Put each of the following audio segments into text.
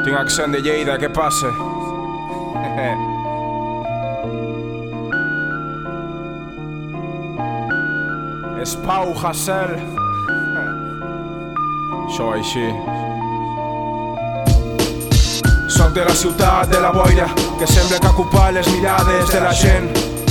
Tinc accent de Lleida, què passa? És Pau Hasél. Això va així. Soc de la ciutat de la boira, que sembla que ocupa les mirades de la gent.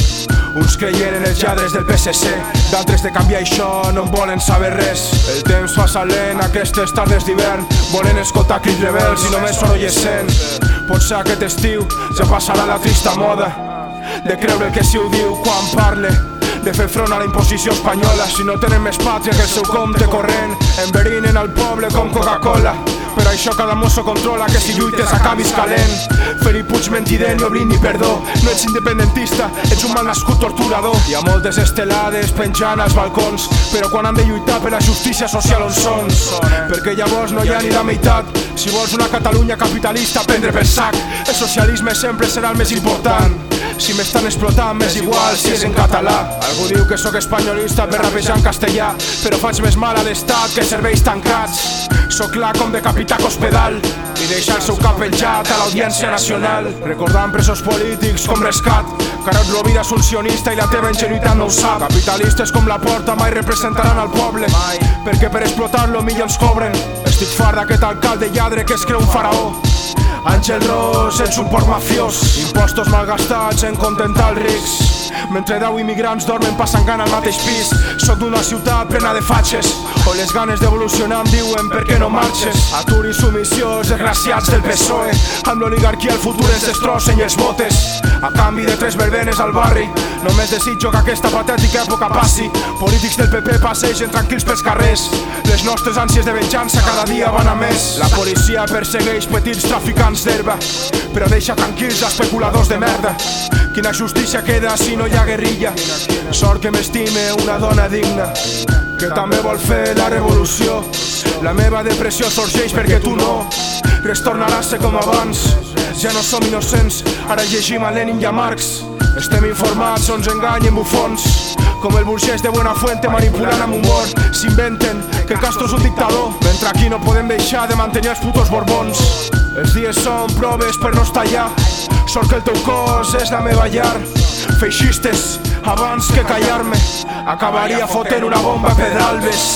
Uns creien en els lladres del PSC, d'altres de canviar això no en volen saber res. El temps passa lent aquestes tardes d'hivern, volen escoltar crits rebels i només sorollescent. Potser aquest estiu ja passarà la trista moda de creure el que si ho diu quan parle, de fer front a la imposició espanyola. Si no tenen més pàtria que el seu compte corrent, enverinen al poble com Coca-Cola. Per això cada mosso controla que si lluites acabis calent. Felip Puig mentider ni oblid ni perdó. No ets independentista, ets un malnascut torturador. Hi ha moltes estelades penjant als balcons, però quan han de lluitar per la justícia social on són? Perquè llavors no hi ha ni la meitat. Si vols una Catalunya capitalista, prendre per sac. El socialisme sempre serà el més important. Si m'estan explotant m'és igual si és en català. Algú diu que sóc espanyolista per rapejar en castellà, però faig més mal a l'estat que serveis tancats. Sóc clar com decapitar Cospedal i deixar el seu cap penjat a l'Audiència Nacional, recordant presos polítics com Rescat. Carod Rovira és un sionista i la teva ingenuïtat no ho sap. Capitalistes com Laporta mai representaran al poble, perquè per explotar-lo millor els cobren. Estic fart d'aquest alcalde lladre que es creu un faraó. Àngel Ros, ets un porc mafiós. Impostos malgastats en contentar els rics, mentre 10 immigrants dormen passant gana al mateix pis. Soc d'una ciutat plena de fatxes, on les ganes d'evolucionar em diuen per què no marxes. Atur i submissió, els desgraciats del PSOE, amb l'oligarquia el futur ens destrossen i els votes a canvi de 3 verbenes al barri. Només desitjo que aquesta patètica època passi. Polítics del PP passegen tranquils pels carrers, les nostres ànsies de venjança cada dia van a més. La policia persegueix petits traficants d'herba, però deixa tranquils especuladors de merda. Quina justícia queda si no hi ha guerrilla? Sort que m'estime una dona digna, que també vol fer la revolució. La meva depressió sorgeix perquè tu no. Res tornarà a ser com abans. Ja no som innocents, ara llegim a Lenin i a Marx. Estem informats, ens enganyen bufons, com el burgès de Buenafuente manipulant amb humor. S'inventen que Castro és un dictador, mentre aquí no podem deixar de mantenir els putos borbons. Els dies són proves per no estar allà. Sort que el teu cos és la meva llar. Feixistes, abans que callar-me, acabaria fotent una bomba a Pedralbes.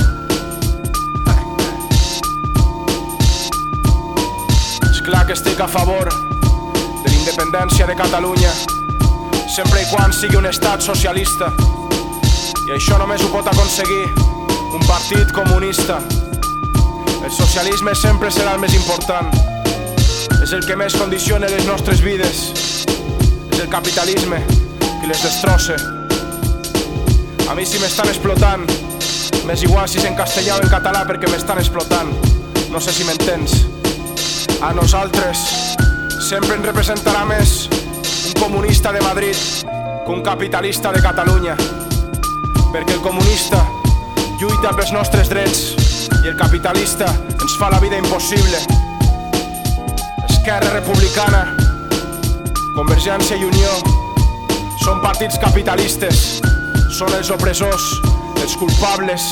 És clar que estic a favor de la independència de Catalunya, sempre i quan sigui un estat socialista. I això només ho pot aconseguir un partit comunista. El socialisme sempre serà el més important. És el que més condiciona les nostres vides. És el capitalisme qui les destrossa. A mi si m'estan explotant, m'és igual si és en castellà o en català, perquè m'estan explotant. No sé si m'entens. A nosaltres sempre ens representarà més un comunista de Madrid que un capitalista de Catalunya, perquè el comunista lluita pels nostres drets i el capitalista ens fa la vida impossible. Esquerra Republicana, Convergència i Unió són partits capitalistes, són els opressors, els culpables.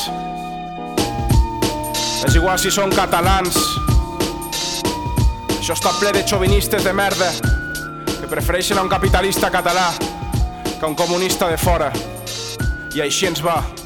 És igual si són catalans. Això està ple de xovinistes de merda que prefereixen a un capitalista català que a un comunista de fora. I així ens va.